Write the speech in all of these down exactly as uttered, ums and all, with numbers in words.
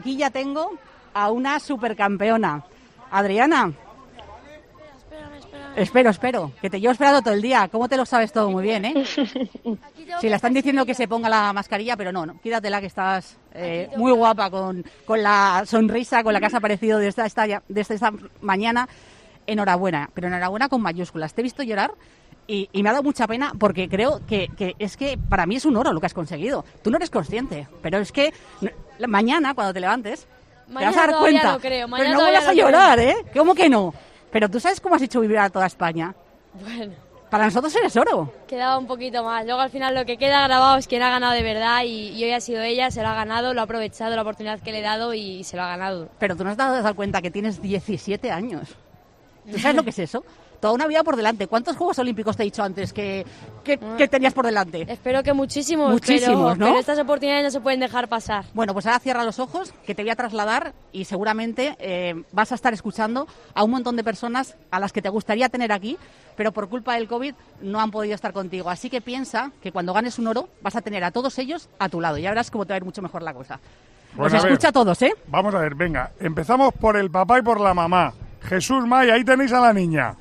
Aquí ya tengo a una supercampeona. Adriana. Espérame, espérame. Espero, espero, que te llevo esperando todo el día. ¿Cómo te lo sabes todo muy bien, eh? Sí, le están diciendo que se ponga la mascarilla, pero no, no, quítatela, que estás eh, muy guapa con, con la sonrisa con la que has aparecido desde esta, desde esta mañana. Enhorabuena, pero enhorabuena con mayúsculas. Te he visto llorar y, y me ha dado mucha pena porque creo que, que es que para mí es un oro lo que has conseguido. Tú no eres consciente, pero es que mañana, cuando te levantes, Mañana te vas a dar cuenta. No creo. Pero no vuelvas a llorar, ¿eh? ¿Cómo que no? Pero tú sabes cómo has hecho vivir a toda España. Bueno. Para nosotros eres oro. Quedaba un poquito más. Luego al final lo que queda grabado es quién ha ganado de verdad y, y hoy ha sido ella, se lo ha ganado, lo ha aprovechado la oportunidad que le he dado y se lo ha ganado. Pero tú no has dado dar cuenta que tienes diecisiete años. ¿Tú sabes lo que es eso? Toda una vida por delante. ¿Cuántos Juegos Olímpicos te he dicho antes que, que, que tenías por delante? Espero que muchísimos, Muchísimos, pero, ¿no? pero estas oportunidades no se pueden dejar pasar. Bueno, pues ahora cierra los ojos, que te voy a trasladar y seguramente eh, vas a estar escuchando a un montón de personas a las que te gustaría tener aquí, pero por culpa del COVID no han podido estar contigo. Así que piensa que cuando ganes un oro vas a tener a todos ellos a tu lado. Ya verás cómo te va a ir mucho mejor la cosa. Bueno, Os escucha a todos, ¿eh? Vamos a ver, venga. Empezamos por el papá y por la mamá. Jesús, Maya, ahí tenéis a la niña.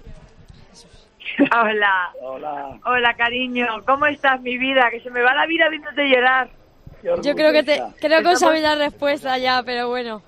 Hola. Hola. Hola, cariño. ¿Cómo estás, mi vida? Que se me va la vida viéndote llorar. Yo creo que te, creo que os sabéis la respuesta ya, pero bueno.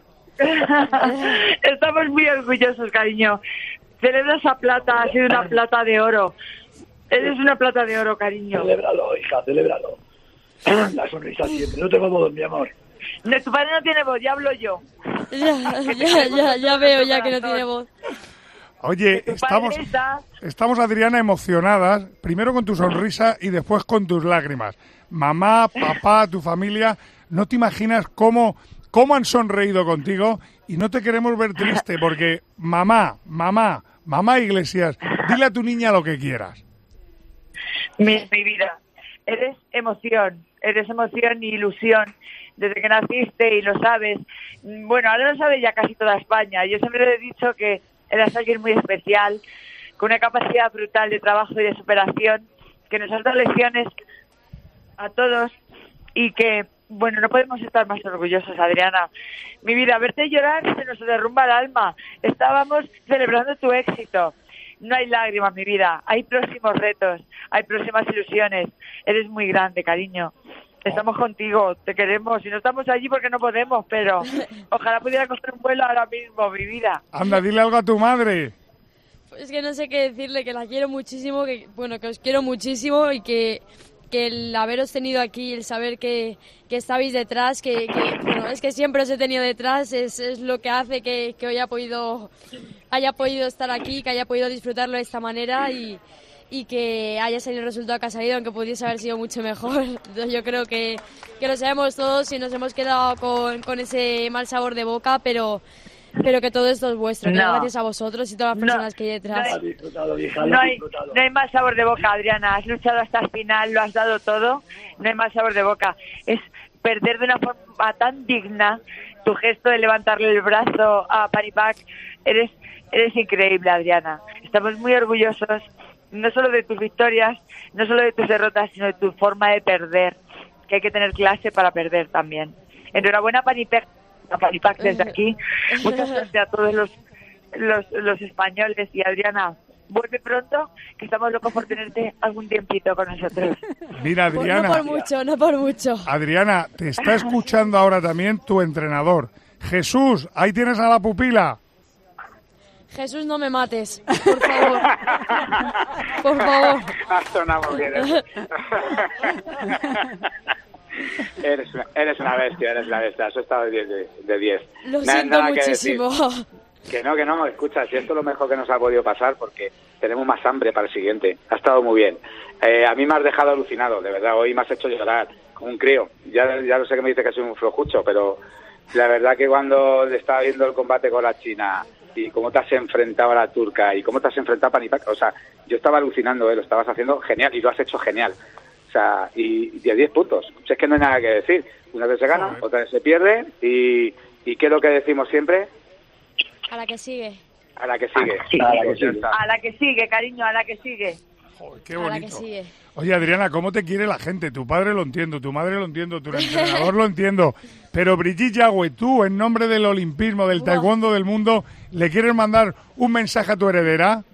Estamos muy orgullosos, cariño. Celebra esa plata, ha sido una plata de oro. Eres una plata de oro, cariño. Celébralo, hija, celébralo. La sonrisa siempre. No tengo voz, mi amor. No, tu padre no tiene voz, ya hablo yo. Ya, ya, ya, ya veo ya que no tiene voz. Oye, estamos, estamos, Adriana, emocionadas, primero con tu sonrisa y después con tus lágrimas. Mamá, papá, tu familia, no te imaginas cómo, cómo han sonreído contigo y no te queremos ver triste porque mamá, mamá, mamá Iglesias, dile a tu niña lo que quieras. Mi, mi vida, eres emoción, eres emoción y ilusión desde que naciste y lo sabes. Bueno, ahora lo sabe ya casi toda España. Yo siempre le he dicho que eras alguien muy especial, con una capacidad brutal de trabajo y de superación, que nos has dado lecciones a todos y que, bueno, no podemos estar más orgullosos, Adriana. Mi vida, verte llorar se nos derrumba el alma. Estábamos celebrando tu éxito. No hay lágrimas, mi vida. Hay próximos retos, hay próximas ilusiones. Eres muy grande, cariño. Estamos contigo, te queremos. Y no estamos allí porque no podemos, pero ojalá pudiera coger un vuelo ahora mismo, mi vida. Anda, dile algo a tu madre. Pues que no sé qué decirle, que la quiero muchísimo, que bueno, que os quiero muchísimo y que, que el haberos tenido aquí, el saber que, que estabais detrás, que, que bueno, es que siempre os he tenido detrás, es, es lo que hace que, que hoy haya podido, haya podido estar aquí, que haya podido disfrutarlo de esta manera y... y que haya salido el resultado que ha salido, aunque pudiese haber sido mucho mejor. Entonces yo creo que, que lo sabemos todos y nos hemos quedado con, con ese mal sabor de boca, pero pero que todo esto es vuestro, no. que gracias a vosotros y todas las personas no, que hay detrás. No hay, no, hay, no hay más sabor de boca, Adriana. Has luchado hasta el final, lo has dado todo. No hay más sabor de boca. Es perder de una forma tan digna. Tu gesto de levantarle el brazo a Panipac, eres, eres increíble, Adriana. Estamos muy orgullosos, no solo de tus victorias, no solo de tus derrotas, sino de tu forma de perder, que hay que tener clase para perder también. Enhorabuena, Panipac, a Panipac desde aquí. Mucha suerte a todos los, los, los españoles. Y Adriana, vuelve pronto, que estamos locos por tenerte algún tiempito con nosotros. Mira, Adriana. No por mucho, no por mucho. Adriana, te está escuchando ahora también tu entrenador. Jesús, ahí tienes a la pupila. Jesús, no me mates, por favor. Por favor. Has sonado muy bien, ¿eh? eres, una, eres una bestia, eres una bestia. Has estado de diez. De diez. Lo no siento muchísimo. Que, que no, que no, escucha, si esto es lo mejor que nos ha podido pasar porque tenemos más hambre para el siguiente. Ha estado muy bien. Eh, a mí me has dejado alucinado, de verdad. Hoy me has hecho llorar como un crío. Ya, ya lo sé que me dice que soy un flojucho, pero la verdad que cuando estaba viendo el combate con la China y cómo te has enfrentado a la turca y cómo te has enfrentado a Panipac, o sea, yo estaba alucinando, ¿eh? Lo estabas haciendo genial y lo has hecho genial. O sea, y de diez puntos. O sea, es que no hay nada que decir. Una vez se gana, otra vez se pierde y, y ¿qué es lo que decimos siempre? A la que sigue. A la que sigue. Sí, a, la que sigue. a la que sigue, cariño, a la que sigue. Joder, qué bonito. Que sí, eh. Oye, Adriana, ¿cómo te quiere la gente? Tu padre lo entiendo, tu madre lo entiendo, tu entrenador lo entiendo. Pero Brigitte Yagüe, tú, en nombre del olimpismo, del taekwondo del mundo, ¿le quieres mandar un mensaje a tu heredera?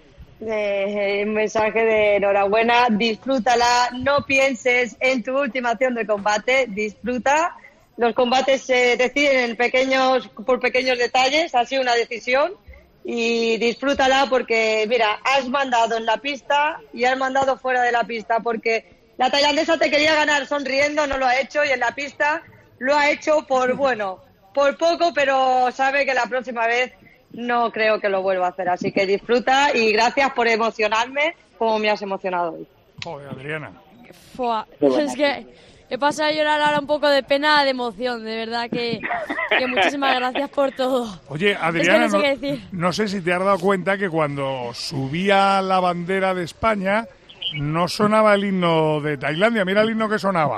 Eh, un mensaje de enhorabuena, disfrútala, no pienses en tu última acción de combate, disfruta. Los combates se deciden en pequeños, por pequeños detalles, ha sido una decisión. Y disfrútala porque, mira, has mandado en la pista y has mandado fuera de la pista porque la tailandesa te quería ganar sonriendo, no lo ha hecho y en la pista lo ha hecho por, bueno, por poco, pero sabe que la próxima vez no creo que lo vuelva a hacer. Así que disfruta y gracias por emocionarme como me has emocionado hoy. Joder, Adriana. Fua, es que he pasado a llorar ahora un poco de pena, de emoción, de verdad que, que muchísimas gracias por todo. Oye, Adriana, es que no, sé no, qué decir. no sé si te has dado cuenta que cuando subía la bandera de España no sonaba el himno de Tailandia. Mira el himno que sonaba.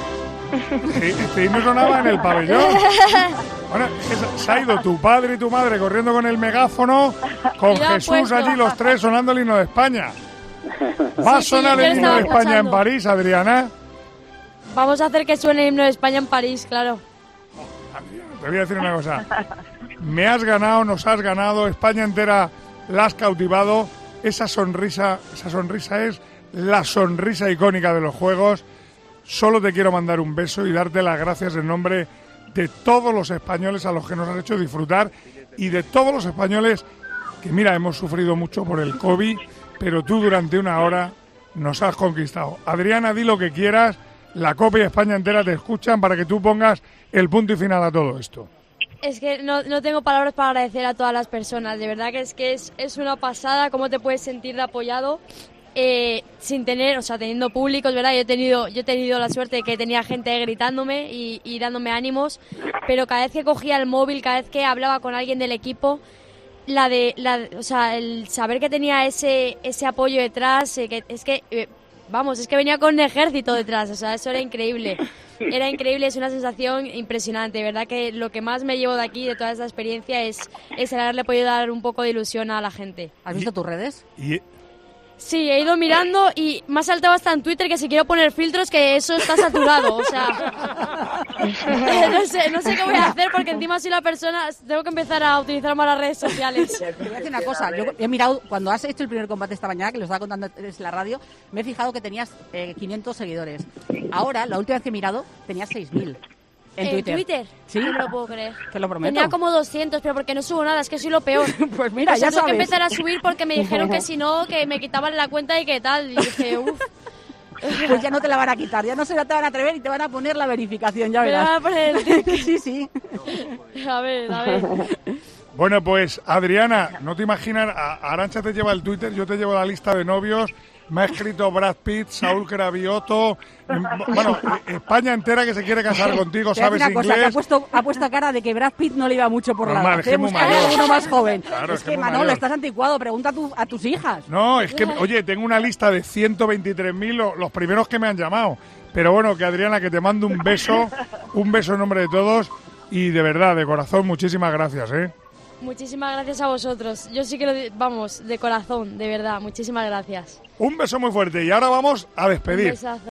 Este himno sonaba en el pabellón. Bueno, se ha ido tu padre y tu madre corriendo con el megáfono, con Jesús allí los tres sonando el himno de España. ¿Va a sonar el himno de España en París, Adriana? Vamos a hacer que suene el himno de España en París, claro. Te voy a decir una cosa. Me has ganado, nos has ganado, España entera la has cautivado. Esa sonrisa, esa sonrisa es la sonrisa icónica de los Juegos. Solo te quiero mandar un beso y darte las gracias en nombre de todos los españoles a los que nos has hecho disfrutar y de todos los españoles que, mira, hemos sufrido mucho por el COVID, pero tú durante una hora nos has conquistado. Adriana, di lo que quieras. La Copa y España entera te escuchan para que tú pongas el punto y final a todo esto. Es que no, no tengo palabras para agradecer a todas las personas. De verdad que es que es, es una pasada cómo te puedes sentir de apoyado eh, sin tener, o sea, teniendo públicos, ¿verdad? Yo he tenido, yo he tenido la suerte de que tenía gente gritándome y, y dándome ánimos, pero cada vez que cogía el móvil, cada vez que hablaba con alguien del equipo, la de, la, o sea, el saber que tenía ese, ese apoyo detrás, eh, que es que... Eh, Vamos, es que venía con un ejército detrás, o sea, eso era increíble. Era increíble, es una sensación impresionante. ¿Verdad? Que lo que más me llevo de aquí, de toda esta experiencia, es, es el haberle podido dar un poco de ilusión a la gente. ¿Has visto tus redes? Y... Sí, he ido mirando y me ha saltado hasta en Twitter que si quiero poner filtros que eso está saturado, o sea... no sé, no sé qué voy a hacer porque encima soy la persona... Tengo que empezar a utilizar más las redes sociales. Te voy a decir una cosa, yo he mirado, cuando has hecho el primer combate esta mañana, que lo estaba contando en la radio, me he fijado que tenías eh, quinientos seguidores. Ahora, la última vez que he mirado, tenías seis mil. ¿En Twitter? ¿En Twitter? Sí. No me lo puedo creer. Te lo prometo. Tenía como doscientos, pero porque no subo nada, es que soy lo peor. Pues mira, o sea, ya tengo sabes. que empezar a subir porque me dijeron que si no, que me quitaban la cuenta y que tal. Y dije, uff. Pues ya no te la van a quitar, ya no se la te van a atrever y te van a poner la verificación, ya Me verás. van a poner el tic. Sí, sí. A ver, a ver. Bueno, pues Adriana, no te imaginas, a Arantxa te lleva el Twitter, yo te llevo la lista de novios. Me ha escrito Brad Pitt, Saúl Cravioto, bueno, España entera que se quiere casar contigo, sabes una cosa, inglés. que ha puesto, ha puesto cara de que Brad Pitt no le iba mucho por la Normal, edad. es que es muy Buscar a mayor. uno más joven. Claro, es, es que, que muy Manolo, mayor. estás anticuado, pregunta a, tu, a tus hijas. No, es que, oye, tengo una lista de ciento veintitrés mil, lo- los primeros que me han llamado. Pero bueno, que Adriana, que te mando un beso, un beso en nombre de todos y de verdad, de corazón, muchísimas gracias, ¿eh? Muchísimas gracias a vosotros. Yo sí que lo... di- Vamos, de corazón, de verdad. Muchísimas gracias. Un beso muy fuerte y ahora vamos a Un despedir. besazo.